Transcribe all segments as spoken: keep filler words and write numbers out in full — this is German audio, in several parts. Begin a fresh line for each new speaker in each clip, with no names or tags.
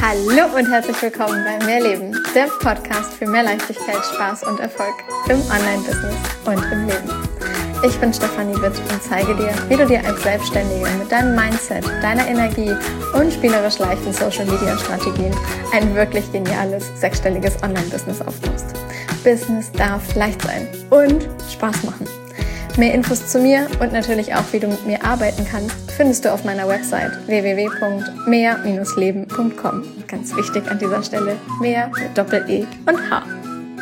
Hallo und herzlich willkommen bei Mehr Leben, der Podcast für mehr Leichtigkeit, Spaß und Erfolg im Online-Business und im Leben. Ich bin Stefanie Witt und zeige dir, wie du dir als Selbstständige mit deinem Mindset, deiner Energie und spielerisch leichten Social-Media-Strategien ein wirklich geniales, sechsstelliges Online-Business aufbaust. Business darf leicht sein und Spaß machen. Mehr Infos zu mir und natürlich auch, wie du mit mir arbeiten kannst, findest du auf meiner Website w w w punkt mehr Bindestrich leben punkt com. Ganz wichtig an dieser Stelle, mehr mit Doppel-E und H.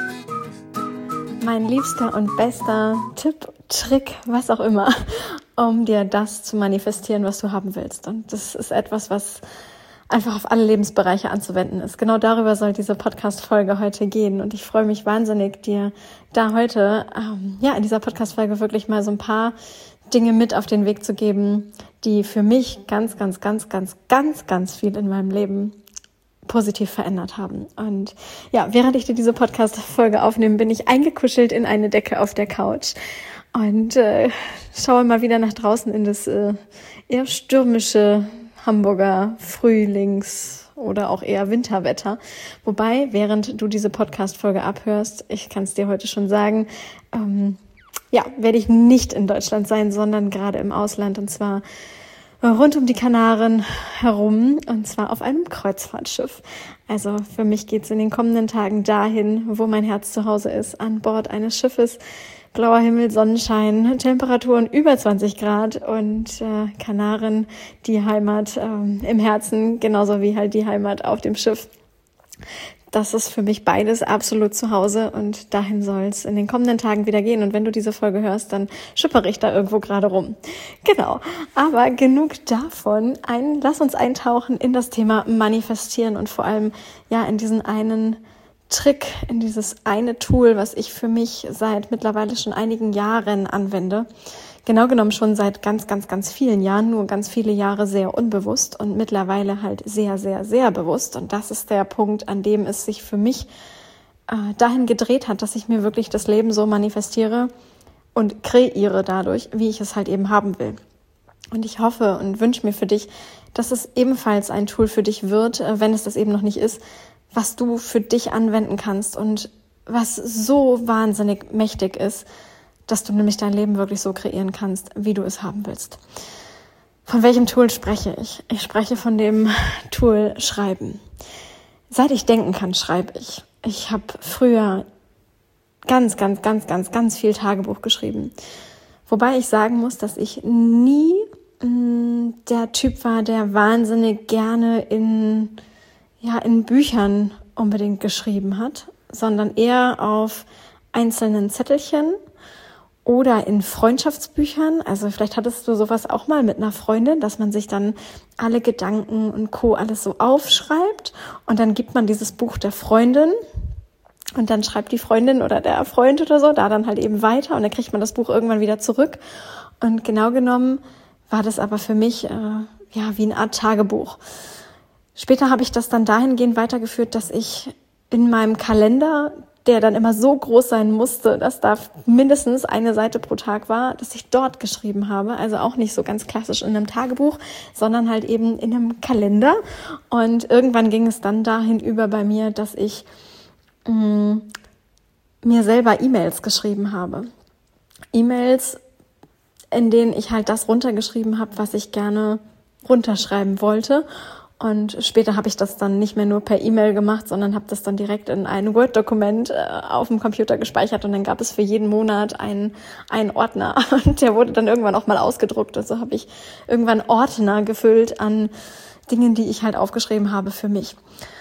Mein liebster und bester Tipp, Trick, was auch immer, um dir das zu manifestieren, was du haben willst. Und das ist etwas, was einfach auf alle Lebensbereiche anzuwenden ist. Genau darüber soll diese Podcast-Folge heute gehen. Und ich freue mich wahnsinnig, dir da heute ähm, ja in dieser Podcast-Folge wirklich mal so ein paar Dinge mit auf den Weg zu geben, die für mich ganz, ganz, ganz, ganz, ganz, ganz viel in meinem Leben positiv verändert haben. Und ja, während ich dir diese Podcast-Folge aufnehme, bin ich eingekuschelt in eine Decke auf der Couch und äh, schaue mal wieder nach draußen in das äh, eher stürmische Hamburger Frühlings- oder auch eher Winterwetter. Wobei, während du diese Podcast-Folge abhörst, ich kann es dir heute schon sagen, ähm, ja, werde ich nicht in Deutschland sein, sondern gerade im Ausland, und zwar rund um die Kanaren herum, und zwar auf einem Kreuzfahrtschiff. Also für mich geht es in den kommenden Tagen dahin, wo mein Herz zu Hause ist, an Bord eines Schiffes. Blauer Himmel, Sonnenschein, Temperaturen über zwanzig Grad und äh, Kanaren, die Heimat ähm, im Herzen, genauso wie halt die Heimat auf dem Schiff. Das ist für mich beides absolut zu Hause und dahin soll es in den kommenden Tagen wieder gehen. Und wenn du diese Folge hörst, dann schippere ich da irgendwo gerade rum. Genau, aber genug davon. Ein, lass uns eintauchen in das Thema Manifestieren und vor allem ja in diesen einen Trick, in dieses eine Tool, was ich für mich seit mittlerweile schon einigen Jahren anwende. Genau genommen schon seit ganz, ganz, ganz vielen Jahren, nur ganz viele Jahre sehr unbewusst und mittlerweile halt sehr, sehr, sehr bewusst. Und das ist der Punkt, an dem es sich für mich äh, dahin gedreht hat, dass ich mir wirklich das Leben so manifestiere und kreiere dadurch, wie ich es halt eben haben will. Und ich hoffe und wünsche mir für dich, dass es ebenfalls ein Tool für dich wird, äh, wenn es das eben noch nicht ist, was du für dich anwenden kannst und was so wahnsinnig mächtig ist, dass du nämlich dein Leben wirklich so kreieren kannst, wie du es haben willst. Von welchem Tool spreche ich? Ich spreche von dem Tool Schreiben. Seit ich denken kann, schreibe ich. Ich habe früher ganz, ganz, ganz, ganz, ganz viel Tagebuch geschrieben. Wobei ich sagen muss, dass ich nie mh, der Typ war, der wahnsinnig gerne in ja in Büchern unbedingt geschrieben hat, sondern eher auf einzelnen Zettelchen oder in Freundschaftsbüchern. Also vielleicht hattest du sowas auch mal mit einer Freundin, dass man sich dann alle Gedanken und Co. alles so aufschreibt und dann gibt man dieses Buch der Freundin und dann schreibt die Freundin oder der Freund oder so da dann halt eben weiter und dann kriegt man das Buch irgendwann wieder zurück. Und genau genommen war das aber für mich äh, ja wie eine Art Tagebuch. Später habe ich das dann dahingehend weitergeführt, dass ich in meinem Kalender, der dann immer so groß sein musste, dass da mindestens eine Seite pro Tag war, dass ich dort geschrieben habe. Also auch nicht so ganz klassisch in einem Tagebuch, sondern halt eben in einem Kalender. Und irgendwann ging es dann dahin über bei mir, dass ich mh, mir selber E-Mails geschrieben habe. E-Mails, in denen ich halt das runtergeschrieben habe, was ich gerne runterschreiben wollte. Und später habe ich das dann nicht mehr nur per E-Mail gemacht, sondern habe das dann direkt in ein Word-Dokument äh, auf dem Computer gespeichert und dann gab es für jeden Monat einen, einen Ordner und der wurde dann irgendwann auch mal ausgedruckt. Also habe ich irgendwann Ordner gefüllt an Dingen, die ich halt aufgeschrieben habe für mich.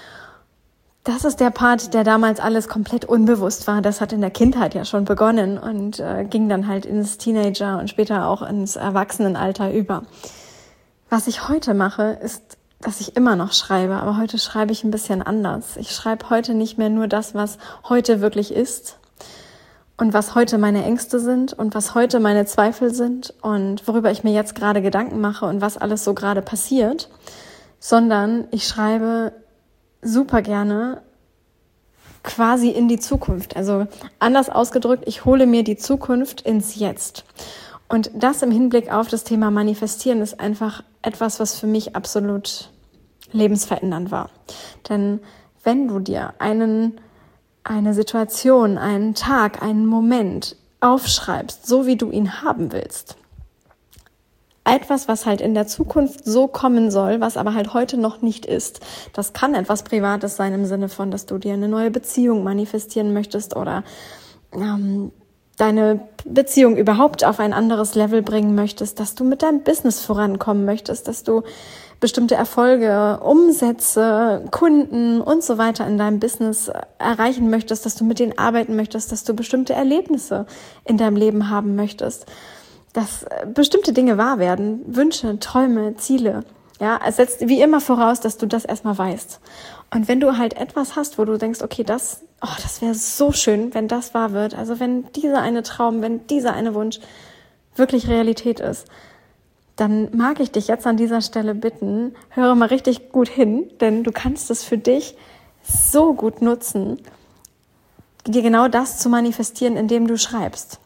Das ist der Part, der damals alles komplett unbewusst war. Das hat in der Kindheit ja schon begonnen und äh, ging dann halt ins Teenager und später auch ins Erwachsenenalter über. Was ich heute mache, ist, dass ich immer noch schreibe, aber heute schreibe ich ein bisschen anders. Ich schreibe heute nicht mehr nur das, was heute wirklich ist und was heute meine Ängste sind und was heute meine Zweifel sind und worüber ich mir jetzt gerade Gedanken mache und was alles so gerade passiert, sondern ich schreibe super gerne quasi in die Zukunft. Also anders ausgedrückt, ich hole mir die Zukunft ins Jetzt. Und das im Hinblick auf das Thema Manifestieren ist einfach etwas, was für mich absolut lebensverändernd war. Denn wenn du dir einen, eine Situation, einen Tag, einen Moment aufschreibst, so wie du ihn haben willst, etwas, was halt in der Zukunft so kommen soll, was aber halt heute noch nicht ist. Das kann etwas Privates sein im Sinne von, dass du dir eine neue Beziehung manifestieren möchtest oder ähm, deine Beziehung überhaupt auf ein anderes Level bringen möchtest, dass du mit deinem Business vorankommen möchtest, dass du bestimmte Erfolge, Umsätze, Kunden und so weiter in deinem Business erreichen möchtest, dass du mit denen arbeiten möchtest, dass du bestimmte Erlebnisse in deinem Leben haben möchtest, dass bestimmte Dinge wahr werden, Wünsche, Träume, Ziele. Ja, es setzt wie immer voraus, dass du das erstmal weißt. Und wenn du halt etwas hast, wo du denkst, okay, das, oh, das wäre so schön, wenn das wahr wird, also wenn dieser eine Traum, wenn dieser eine Wunsch wirklich Realität ist, dann mag ich dich jetzt an dieser Stelle bitten, höre mal richtig gut hin, denn du kannst es für dich so gut nutzen, dir genau das zu manifestieren, indem du schreibst.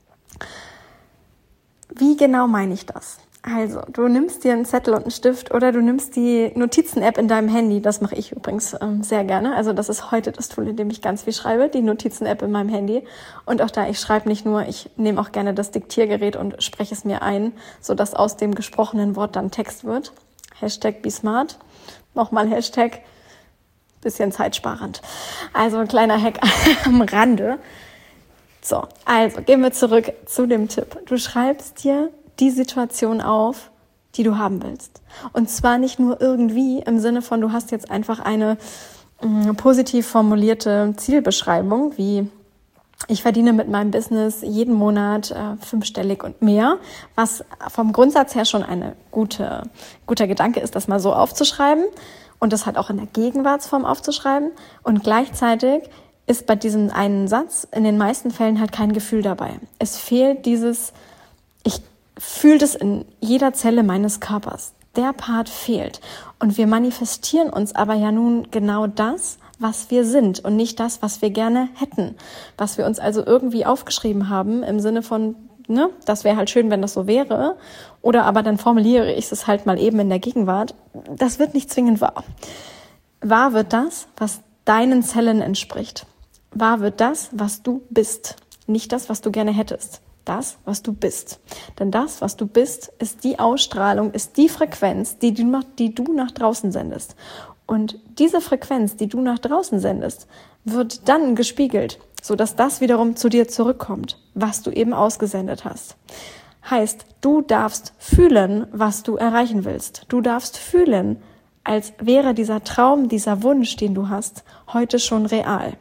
Wie genau meine ich das? Also, du nimmst dir einen Zettel und einen Stift oder du nimmst die Notizen-App in deinem Handy. Das mache ich übrigens ähm, sehr gerne. Also das ist heute das Tool, in dem ich ganz viel schreibe, die Notizen-App in meinem Handy. Und auch da, ich schreibe nicht nur, ich nehme auch gerne das Diktiergerät und spreche es mir ein, sodass aus dem gesprochenen Wort dann Text wird. Hashtag BeSmart. Nochmal Hashtag, bisschen zeitsparend. Also ein kleiner Hack am Rande. So, also gehen wir zurück zu dem Tipp. Du schreibst dir die Situation auf, die du haben willst. Und zwar nicht nur irgendwie im Sinne von, du hast jetzt einfach eine äh, positiv formulierte Zielbeschreibung, wie ich verdiene mit meinem Business jeden Monat äh, fünfstellig und mehr, was vom Grundsatz her schon eine gute, guter Gedanke ist, das mal so aufzuschreiben und das halt auch in der Gegenwartsform aufzuschreiben. Und gleichzeitig ist bei diesem einen Satz in den meisten Fällen halt kein Gefühl dabei. Es fehlt dieses, ich fühle das in jeder Zelle meines Körpers. Der Part fehlt. Und wir manifestieren uns aber ja nun genau das, was wir sind und nicht das, was wir gerne hätten. Was wir uns also irgendwie aufgeschrieben haben im Sinne von, ne, das wäre halt schön, wenn das so wäre. Oder aber dann formuliere ich es halt mal eben in der Gegenwart. Das wird nicht zwingend wahr. Wahr wird das, was deinen Zellen entspricht. Wahr wird das, was du bist. Nicht das, was du gerne hättest. Das, was du bist. Denn das, was du bist, ist die Ausstrahlung, ist die Frequenz, die du nach, die du nach draußen sendest. Und diese Frequenz, die du nach draußen sendest, wird dann gespiegelt, sodass das wiederum zu dir zurückkommt, was du eben ausgesendet hast. Heißt, du darfst fühlen, was du erreichen willst. Du darfst fühlen, als wäre dieser Traum, dieser Wunsch, den du hast, heute schon real.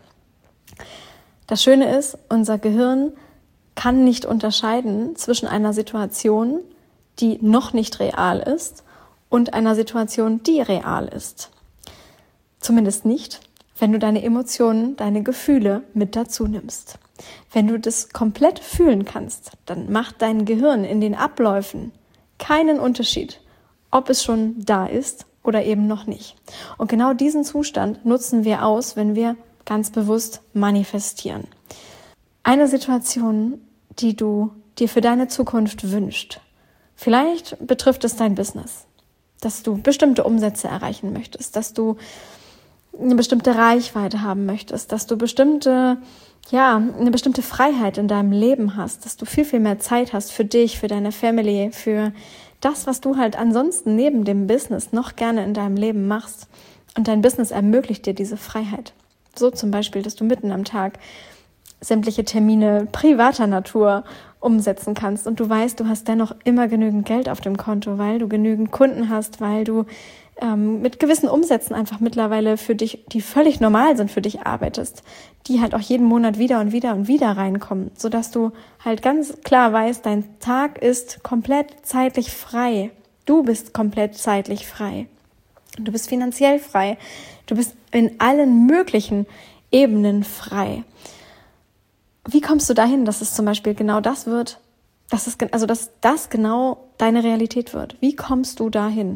Das Schöne ist, unser Gehirn kann nicht unterscheiden zwischen einer Situation, die noch nicht real ist, und einer Situation, die real ist. Zumindest nicht, wenn du deine Emotionen, deine Gefühle mit dazu nimmst. Wenn du das komplett fühlen kannst, dann macht dein Gehirn in den Abläufen keinen Unterschied, ob es schon da ist oder eben noch nicht. Und genau diesen Zustand nutzen wir aus, wenn wir ganz bewusst manifestieren. Eine Situation, die du dir für deine Zukunft wünschst. Vielleicht betrifft es dein Business, dass du bestimmte Umsätze erreichen möchtest, dass du eine bestimmte Reichweite haben möchtest, dass du bestimmte, ja, eine bestimmte Freiheit in deinem Leben hast, dass du viel, viel mehr Zeit hast für dich, für deine Family, für das, was du halt ansonsten neben dem Business noch gerne in deinem Leben machst. Und dein Business ermöglicht dir diese Freiheit. So zum Beispiel, dass du mitten am Tag sämtliche Termine privater Natur umsetzen kannst und du weißt, du hast dennoch immer genügend Geld auf dem Konto, weil du genügend Kunden hast, weil du ähm, mit gewissen Umsätzen einfach mittlerweile für dich, die völlig normal sind, für dich arbeitest, die halt auch jeden Monat wieder und wieder und wieder reinkommen, sodass du halt ganz klar weißt, dein Tag ist komplett zeitlich frei. Du bist komplett zeitlich frei. Du bist finanziell frei. Du bist in allen möglichen Ebenen frei. Wie kommst du dahin, dass es zum Beispiel genau das wird, dass es, also dass das genau deine Realität wird? Wie kommst du dahin?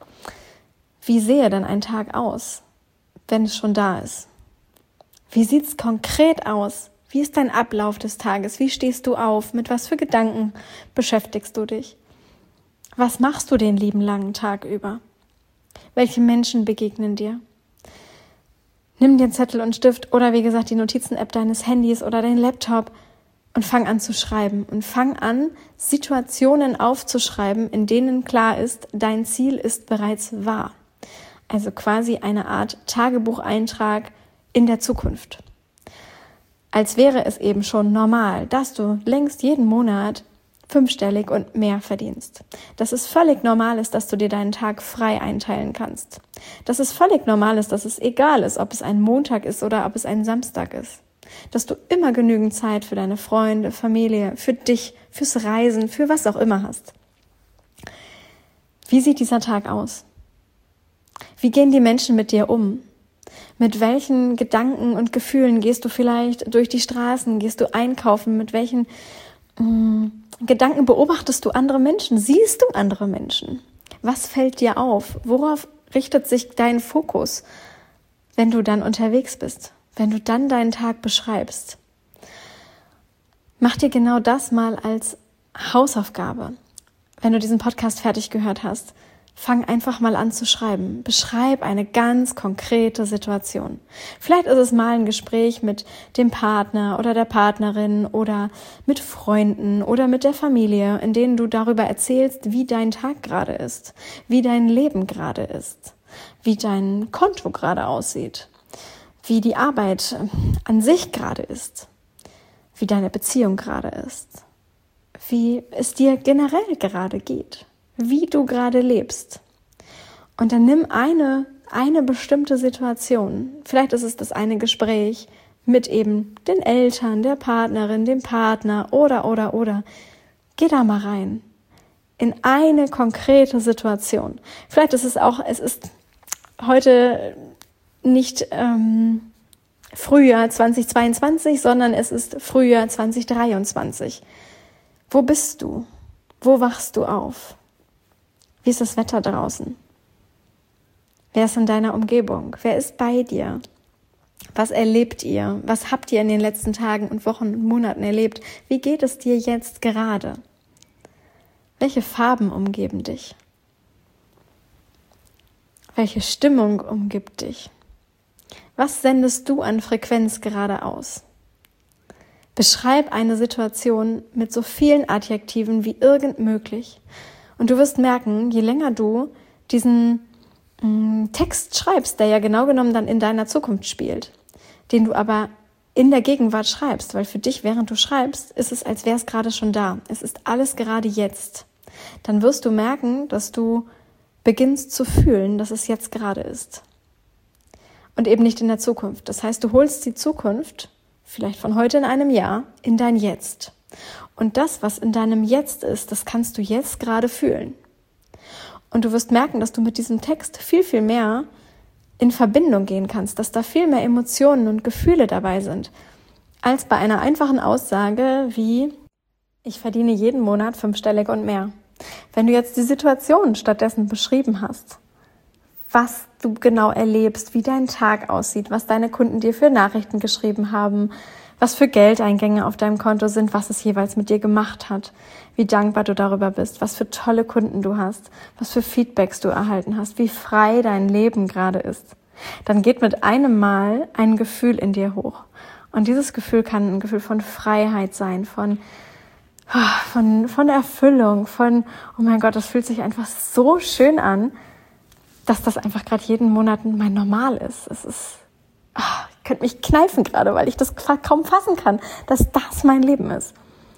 Wie sehe denn ein Tag aus, wenn es schon da ist? Wie sieht es konkret aus? Wie ist dein Ablauf des Tages? Wie stehst du auf? Mit was für Gedanken beschäftigst du dich? Was machst du den lieben langen Tag über? Welche Menschen begegnen dir? Nimm dir einen Zettel und Stift oder wie gesagt die Notizen-App deines Handys oder deinen Laptop und fang an zu schreiben. Und fang an, Situationen aufzuschreiben, in denen klar ist, dein Ziel ist bereits wahr. Also quasi eine Art Tagebucheintrag in der Zukunft. Als wäre es eben schon normal, dass du längst jeden Monat fünfstellig und mehr verdienst. Dass es völlig normal ist, dass du dir deinen Tag frei einteilen kannst. Dass es völlig normal ist, dass es egal ist, ob es ein Montag ist oder ob es ein Samstag ist. Dass du immer genügend Zeit für deine Freunde, Familie, für dich, fürs Reisen, für was auch immer hast. Wie sieht dieser Tag aus? Wie gehen die Menschen mit dir um? Mit welchen Gedanken und Gefühlen gehst du vielleicht durch die Straßen? Gehst du einkaufen? Mit welchen mh, Gedanken beobachtest du andere Menschen? Siehst du andere Menschen? Was fällt dir auf? Worauf richtet sich dein Fokus, wenn du dann unterwegs bist? Wenn du dann deinen Tag beschreibst? Mach dir genau das mal als Hausaufgabe. Wenn du diesen Podcast fertig gehört hast, fang einfach mal an zu schreiben. Beschreib eine ganz konkrete Situation. Vielleicht ist es mal ein Gespräch mit dem Partner oder der Partnerin oder mit Freunden oder mit der Familie, in denen du darüber erzählst, wie dein Tag gerade ist, wie dein Leben gerade ist, wie dein Konto gerade aussieht, wie die Arbeit an sich gerade ist, wie deine Beziehung gerade ist, wie es dir generell gerade geht, wie du gerade lebst. Und dann nimm eine, eine bestimmte Situation. Vielleicht ist es das eine Gespräch mit eben den Eltern, der Partnerin, dem Partner oder, oder, oder. Geh da mal rein. In eine konkrete Situation. Vielleicht ist es auch, es ist heute nicht ähm, Frühjahr zweitausendzweiundzwanzig, sondern es ist Frühjahr zweitausenddreiundzwanzig. Wo bist du? Wo wachst du auf? Wie ist das Wetter draußen? Wer ist in deiner Umgebung? Wer ist bei dir? Was erlebt ihr? Was habt ihr in den letzten Tagen und Wochen und Monaten erlebt? Wie geht es dir jetzt gerade? Welche Farben umgeben dich? Welche Stimmung umgibt dich? Was sendest du an Frequenz gerade aus? Beschreib eine Situation mit so vielen Adjektiven wie irgend möglich. Und du wirst merken, je länger du diesen mh, Text schreibst, der ja genau genommen dann in deiner Zukunft spielt, den du aber in der Gegenwart schreibst, weil für dich, während du schreibst, ist es, als wäre es gerade schon da. Es ist alles gerade jetzt. Dann wirst du merken, dass du beginnst zu fühlen, dass es jetzt gerade ist. Und eben nicht in der Zukunft. Das heißt, du holst die Zukunft, vielleicht von heute in einem Jahr, in dein Jetzt. Und das, was in deinem Jetzt ist, das kannst du jetzt gerade fühlen. Und du wirst merken, dass du mit diesem Text viel, viel mehr in Verbindung gehen kannst, dass da viel mehr Emotionen und Gefühle dabei sind, als bei einer einfachen Aussage wie, ich verdiene jeden Monat fünfstellig und mehr. Wenn du jetzt die Situation stattdessen beschrieben hast, was du genau erlebst, wie dein Tag aussieht, was deine Kunden dir für Nachrichten geschrieben haben, was für Geldeingänge auf deinem Konto sind, was es jeweils mit dir gemacht hat, wie dankbar du darüber bist, was für tolle Kunden du hast, was für Feedbacks du erhalten hast, wie frei dein Leben gerade ist, dann geht mit einem Mal ein Gefühl in dir hoch. Und dieses Gefühl kann ein Gefühl von Freiheit sein, von, von, von Erfüllung, von, oh mein Gott, das fühlt sich einfach so schön an, dass das einfach gerade jeden Monat mein Normal ist. Es ist, ach, ich könnte mich kneifen gerade, weil ich das kaum fassen kann, dass das mein Leben ist.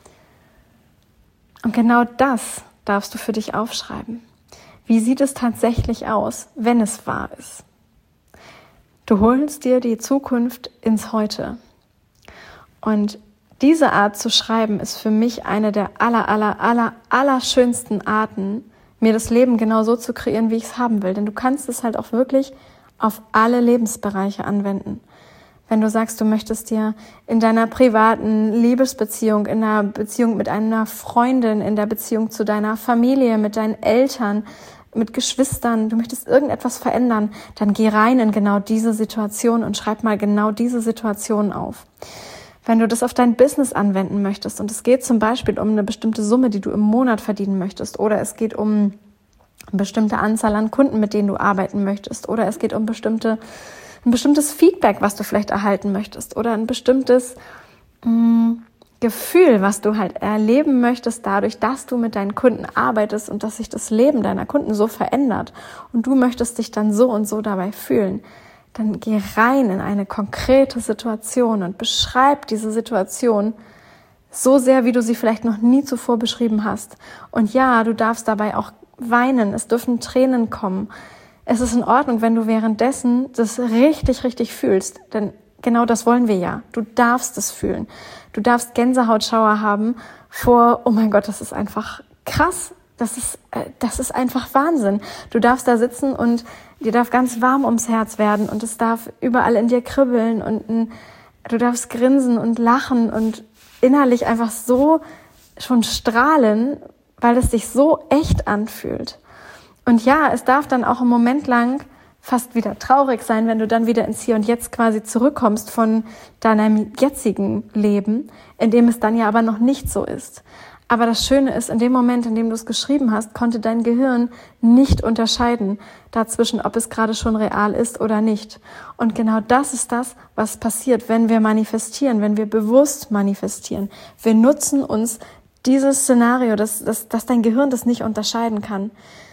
Und genau das darfst du für dich aufschreiben. Wie sieht es tatsächlich aus, wenn es wahr ist? Du holst dir die Zukunft ins Heute. Und diese Art zu schreiben ist für mich eine der aller, aller, aller, aller schönsten Arten, mir das Leben genau so zu kreieren, wie ich es haben will. Denn du kannst es halt auch wirklich auf alle Lebensbereiche anwenden. Wenn du sagst, du möchtest dir in deiner privaten Liebesbeziehung, in der Beziehung mit einer Freundin, in der Beziehung zu deiner Familie, mit deinen Eltern, mit Geschwistern, du möchtest irgendetwas verändern, dann geh rein in genau diese Situation und schreib mal genau diese Situation auf. Wenn du das auf dein Business anwenden möchtest und es geht zum Beispiel um eine bestimmte Summe, die du im Monat verdienen möchtest, oder es geht um eine bestimmte Anzahl an Kunden, mit denen du arbeiten möchtest, oder es geht um bestimmte, ein bestimmtes Feedback, was du vielleicht erhalten möchtest, oder ein bestimmtes mh, Gefühl, was du halt erleben möchtest, dadurch, dass du mit deinen Kunden arbeitest und dass sich das Leben deiner Kunden so verändert und du möchtest dich dann so und so dabei fühlen, dann geh rein in eine konkrete Situation und beschreib diese Situation so sehr, wie du sie vielleicht noch nie zuvor beschrieben hast. Und ja, du darfst dabei auch weinen, es dürfen Tränen kommen. Es ist in Ordnung, wenn du währenddessen das richtig, richtig fühlst, denn genau das wollen wir ja. Du darfst es fühlen. Du darfst Gänsehautschauer haben vor, oh mein Gott, das ist einfach krass. Das ist, das ist einfach Wahnsinn. Du darfst da sitzen und dir darf ganz warm ums Herz werden und es darf überall in dir kribbeln und ein, du darfst grinsen und lachen und innerlich einfach so schon strahlen, weil es sich so echt anfühlt. Und ja, es darf dann auch einen Moment lang fast wieder traurig sein, wenn du dann wieder ins Hier und Jetzt quasi zurückkommst von deinem jetzigen Leben, in dem es dann ja aber noch nicht so ist. Aber das Schöne ist, in dem Moment, in dem du es geschrieben hast, konnte dein Gehirn nicht unterscheiden dazwischen, ob es gerade schon real ist oder nicht. Und genau das ist das, was passiert, wenn wir manifestieren, wenn wir bewusst manifestieren. Wir nutzen uns dieses Szenario, dass, dass, dass dein Gehirn das nicht unterscheiden kann.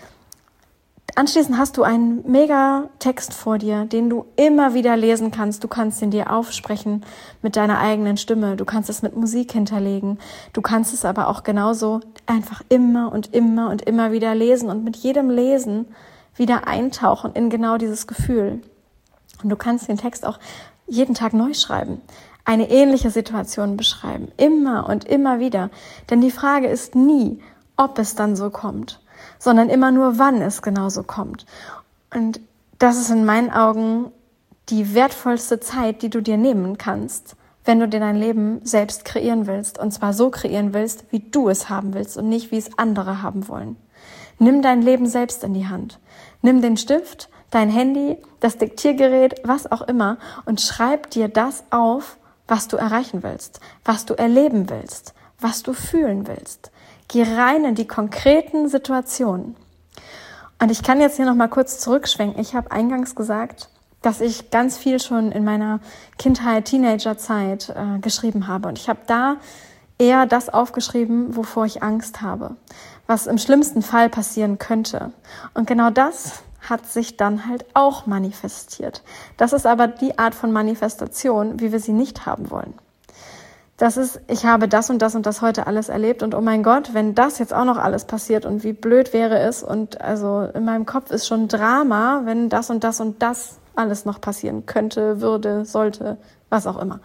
Anschließend hast du einen mega Text vor dir, den du immer wieder lesen kannst. Du kannst ihn dir aufsprechen mit deiner eigenen Stimme. Du kannst es mit Musik hinterlegen. Du kannst es aber auch genauso einfach immer und immer und immer wieder lesen und mit jedem Lesen wieder eintauchen in genau dieses Gefühl. Und du kannst den Text auch jeden Tag neu schreiben, eine ähnliche Situation beschreiben, immer und immer wieder. Denn die Frage ist nie, ob es dann so kommt, sondern immer nur, wann es genauso kommt. Und das ist in meinen Augen die wertvollste Zeit, die du dir nehmen kannst, wenn du dir dein Leben selbst kreieren willst. Und zwar so kreieren willst, wie du es haben willst und nicht, wie es andere haben wollen. Nimm dein Leben selbst in die Hand. Nimm den Stift, dein Handy, das Diktiergerät, was auch immer und schreib dir das auf, was du erreichen willst, was du erleben willst, was du fühlen willst. Geh rein in die konkreten Situationen. Und ich kann jetzt hier nochmal kurz zurückschwenken. Ich habe eingangs gesagt, dass ich ganz viel schon in meiner Kindheit, Teenagerzeit äh, geschrieben habe. Und ich habe da eher das aufgeschrieben, wovor ich Angst habe, was im schlimmsten Fall passieren könnte. Und genau das hat sich dann halt auch manifestiert. Das ist aber die Art von Manifestation, wie wir sie nicht haben wollen. Das ist, ich habe das und das und das heute alles erlebt und oh mein Gott, wenn das jetzt auch noch alles passiert und wie blöd wäre es und also in meinem Kopf ist schon Drama, wenn das und das und das alles noch passieren könnte, würde, sollte, was auch immer.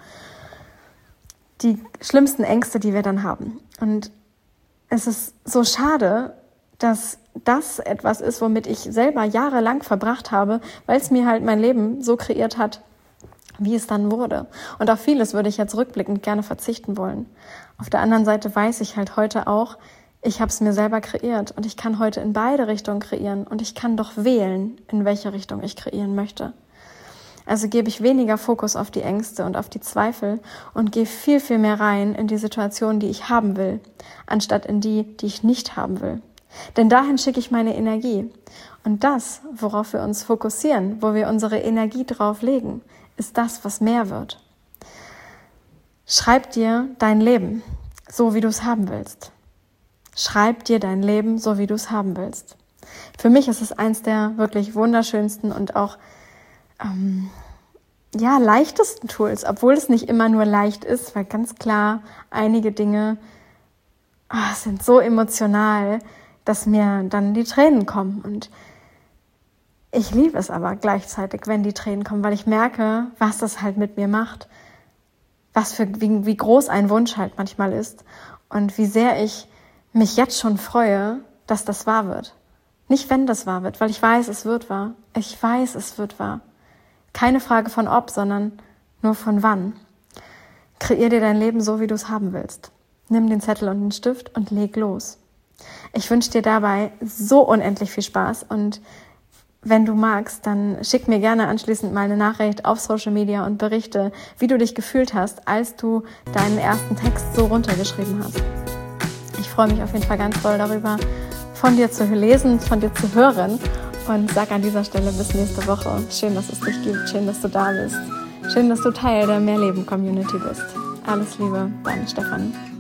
Die schlimmsten Ängste, die wir dann haben. Und es ist so schade, dass das etwas ist, womit ich selber jahrelang verbracht habe, weil es mir halt mein Leben so kreiert hat, wie es dann wurde. Und auf vieles würde ich jetzt rückblickend gerne verzichten wollen. Auf der anderen Seite weiß ich halt heute auch, ich habe es mir selber kreiert und ich kann heute in beide Richtungen kreieren und ich kann doch wählen, in welche Richtung ich kreieren möchte. Also gebe ich weniger Fokus auf die Ängste und auf die Zweifel und gehe viel, viel mehr rein in die Situation, die ich haben will, anstatt in die, die ich nicht haben will. Denn dahin schicke ich meine Energie. Und das, worauf wir uns fokussieren, wo wir unsere Energie drauf legen, ist das, was mehr wird. Schreib dir dein Leben, so wie du es haben willst. Schreib dir dein Leben, so wie du es haben willst. Für mich ist es eins der wirklich wunderschönsten und auch ähm, ja, leichtesten Tools, obwohl es nicht immer nur leicht ist, weil ganz klar einige Dinge oh, sind so emotional, dass mir dann die Tränen kommen. Und ich liebe es aber gleichzeitig, wenn die Tränen kommen, weil ich merke, was das halt mit mir macht, was für wie, wie groß ein Wunsch halt manchmal ist und wie sehr ich mich jetzt schon freue, dass das wahr wird. Nicht, wenn das wahr wird, weil ich weiß, es wird wahr. Ich weiß, es wird wahr. Keine Frage von ob, sondern nur von wann. Kreier dir dein Leben so, wie du es haben willst. Nimm den Zettel und den Stift und leg los. Ich wünsche dir dabei so unendlich viel Spaß und wenn du magst, dann schick mir gerne anschließend mal eine Nachricht auf Social Media und berichte, wie du dich gefühlt hast, als du deinen ersten Text so runtergeschrieben hast. Ich freue mich auf jeden Fall ganz doll darüber, von dir zu lesen, von dir zu hören und sag an dieser Stelle bis nächste Woche. Schön, dass es dich gibt, schön, dass du da bist, schön, dass du Teil der Mehrleben-Community bist. Alles Liebe, deine Stefanie.